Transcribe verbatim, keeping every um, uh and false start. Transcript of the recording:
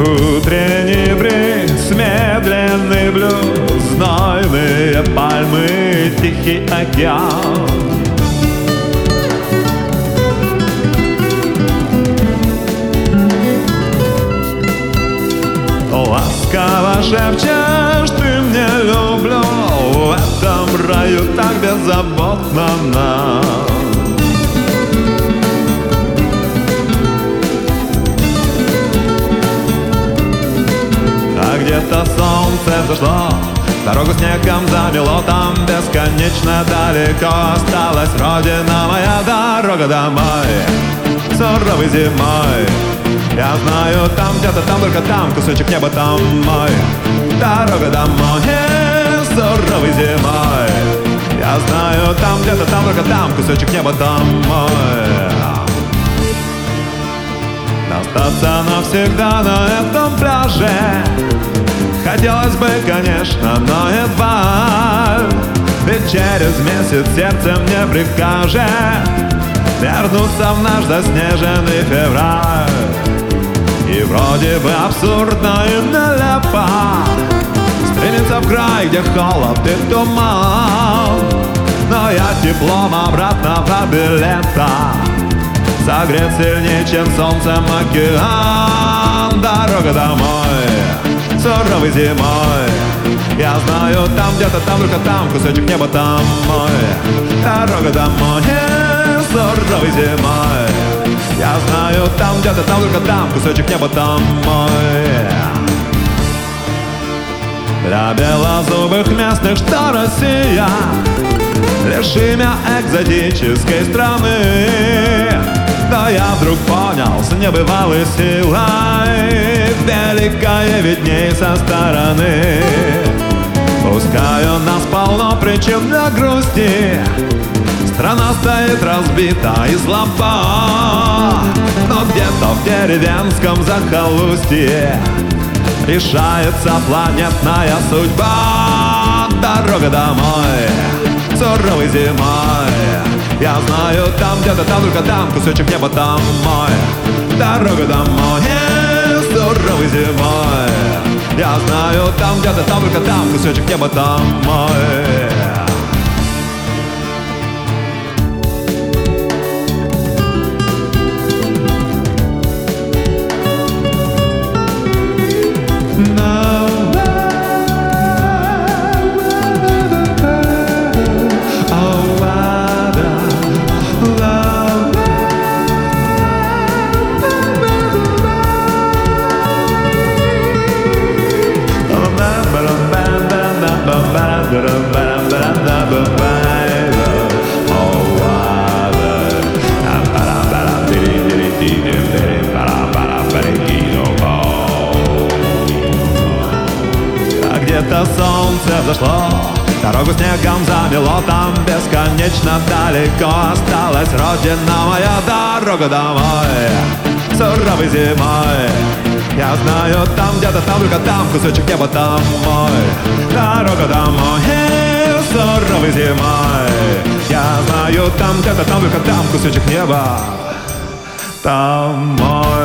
Утренний бриз, медленный блюз, знойные пальмы, тихий океан. Ласково шепчешь, ты мне люблю, в этом раю так беззаботно нам. А где-то солнце взошло, дорогу снегом замело, там бесконечно далеко осталась родина моя, дорога домой, суровой зимой. Я знаю, там где-то, там только там, кусочек неба там мой. Дорога домой, суровой зимой. Я знаю, там где-то, там только там, кусочек неба там мой. Остаться навсегда на этом пляже хотелось бы, конечно, но едва. Ведь через месяц сердце мне прикажет вернуться в наш заснеженный февраль. И вроде бы абсурдно и нелепо стремиться в край, где холод и туман. Но я теплом обратного билета согрет сильнее, чем солнцем океан. Дорога домой, суровой зимой. Я знаю, там где-то, там только там, кусочек неба там мой. Дорога домой, суровой зимой. Я знаю, там где-то, там только там, кусочек неба там мой. Для белозубых местных, что Россия лишь имя экзотической страны. Да я вдруг понял с небывалой силой, великое видней со стороны. Пускай у нас полно причин для грусти, страна стоит разбита и слаба, но где-то в деревенском захолустье решается планетная судьба. Дорога домой, суровой зимой. Я знаю, там где-то, там только там, кусочек неба там мой. Дорога домой, суровой зимой. Я знаю, там где-то, там только там, кусочек неба там мой. Где-то солнце взошло, дорогу снегом замело, там бесконечно далеко осталась родина моя. Дорога домой, суровой зимой. Я знаю, там где-то, там только там, кусочек неба там мой. Дорога домой, суровой зимой. Я знаю, там где-то, там только там, кусочек неба там мой.